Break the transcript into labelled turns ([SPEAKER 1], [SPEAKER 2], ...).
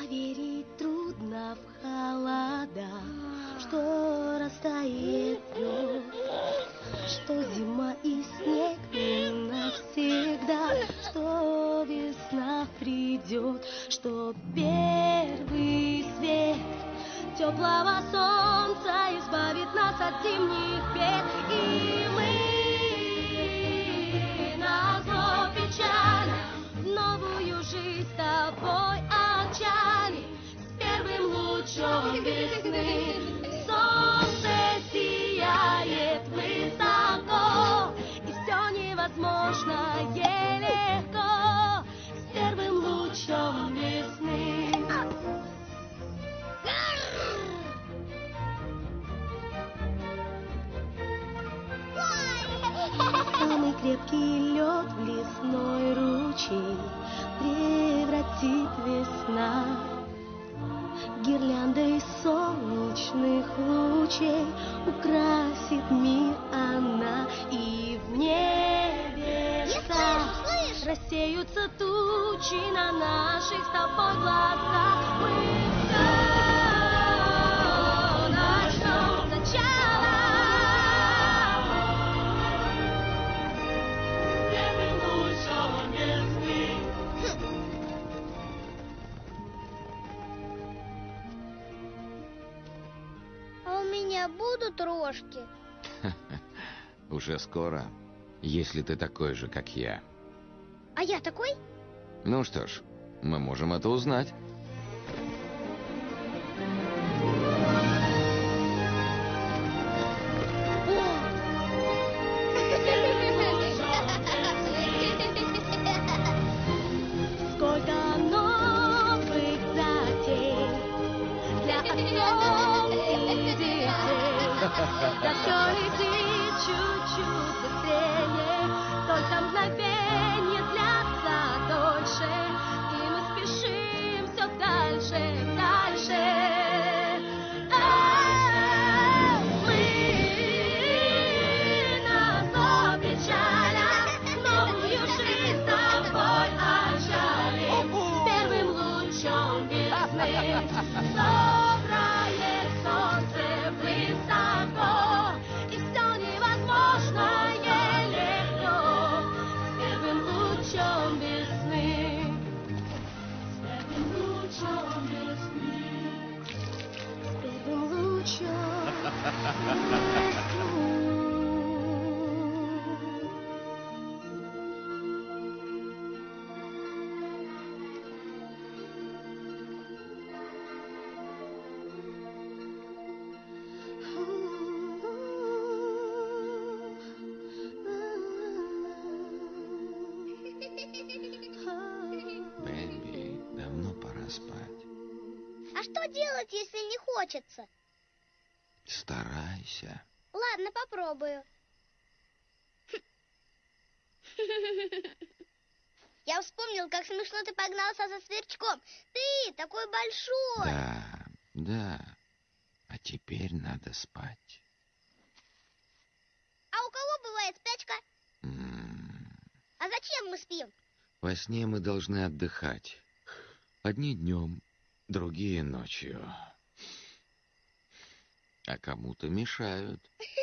[SPEAKER 1] Поверить трудно в холода, что растает лед, что зима и снег не навсегда, что весна придет, что первый свет теплого солнца избавит нас от зимних бед, и мы назло печаль в новую жизнь с тобой отчали, с первым лучом весны солнце сияет высоко, и все невозможное легко, с первым лучом весны. Самый крепкий лед в лесной ручей превратит весна. Гирляндой солнечных лучей украсит мир она, и в небесах рассеются тучи на наших с тобой глазах. Мы все начнем сначала.
[SPEAKER 2] А у меня будут рожки?
[SPEAKER 3] Уже скоро, если ты такой же, как я.
[SPEAKER 2] А я такой?
[SPEAKER 3] Ну что ж, мы можем это узнать.
[SPEAKER 1] Сколько новых затей для отцов и детей. Да все летит чуть-чуть быстрее, только мгновенье длятся дольше, и мы спешим все дальше, дальше. Мы назло печалям новую жизнь с тобой отжали, с первым лучом весны собрает солнце высоко, и все невозможное легко, с первым лучом весны, с первым лучом весны, с первым лучом весны.
[SPEAKER 3] Бэмби, давно пора спать.
[SPEAKER 2] А что делать, если не хочется?
[SPEAKER 3] Старайся.
[SPEAKER 2] Ладно, попробую. Я вспомнил, как смешно ты погнался за сверчком. Ты такой большой.
[SPEAKER 3] Да, да. А теперь надо спать.
[SPEAKER 2] А у кого бывает спячка? А зачем мы спим?
[SPEAKER 3] Во сне мы должны отдыхать. Одни днем, другие ночью. А кому-то мешают.